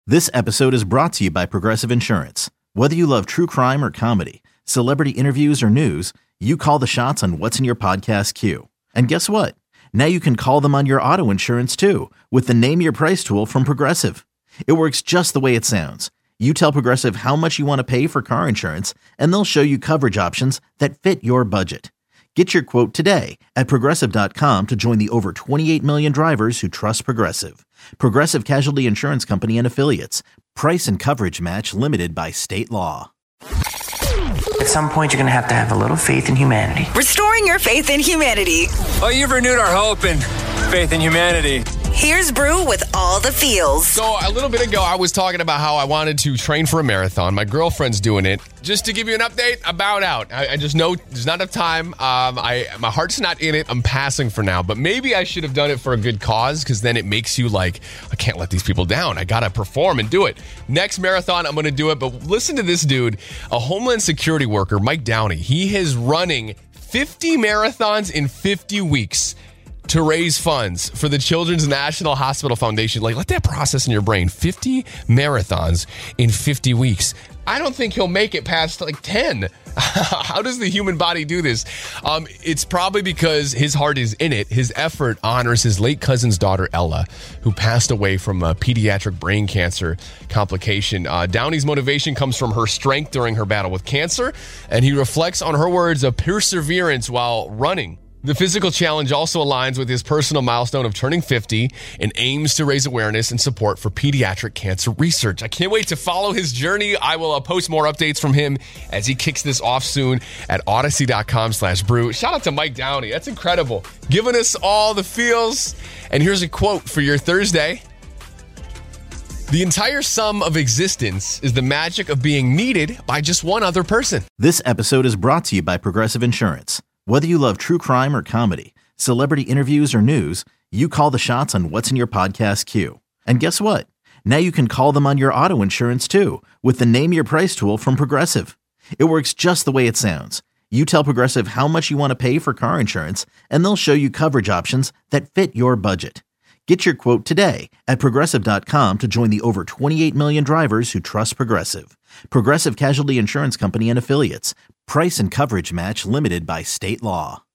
This episode is brought to you by Progressive Insurance. Whether you love true crime or comedy, celebrity interviews or news, you call the shots on what's in your podcast queue. And guess what? Now you can call them on your auto insurance too with the Name Your Price tool from Progressive. It works just the way it sounds. You tell Progressive how much you want to pay for car insurance, and they'll show you coverage options that fit your budget. Get your quote today at Progressive.com to join the over 28 million drivers who trust Progressive. Progressive Casualty Insurance Company and Affiliates. Price and coverage match limited by state law. At some point, you're going to have a little faith in humanity. Restoring your faith in humanity. Oh, you've renewed our hope and faith in humanity. Here's Brew with all the feels. So a little bit ago, I was talking about how I wanted to train for a marathon. My girlfriend's doing it. Just to give you an update, I bowed out. I just know there's not enough time. My heart's not in it. I'm passing for now. But maybe I should have done it for a good cause, because then it makes you like, I can't let these people down. I got to perform and do it. Next marathon, I'm going to do it. But listen to this dude, a Homeland Security worker, Mike Downey. He is running 50 marathons in 50 weeks. To raise funds for the Children's National Hospital Foundation. Like, let that process in your brain. 50 marathons in 50 weeks. I don't think he'll make it past like 10. How does the human body do this? It's probably because his heart is in it. His effort honors his late cousin's daughter, Ella, who passed away from a pediatric brain cancer complication. Downey's motivation comes from her strength during her battle with cancer, and he reflects on her words of perseverance while running. The physical challenge also aligns with his personal milestone of turning 50 and aims to raise awareness and support for pediatric cancer research. I can't wait to follow his journey. I will post more updates from him as he kicks this off soon at Odyssey.com/brew. Shout out to Mike Downey. That's incredible. Giving us all the feels. And here's a quote for your Thursday. The entire sum of existence is the magic of being needed by just one other person. This episode is brought to you by Progressive Insurance. Whether you love true crime or comedy, celebrity interviews or news, you call the shots on what's in your podcast queue. And guess what? Now you can call them on your auto insurance too with the Name Your Price tool from Progressive. It works just the way it sounds. You tell Progressive how much you want to pay for car insurance, and they'll show you coverage options that fit your budget. Get your quote today at Progressive.com to join the over 28 million drivers who trust Progressive. Progressive Casualty Insurance Company and Affiliates. Price and coverage match limited by state law.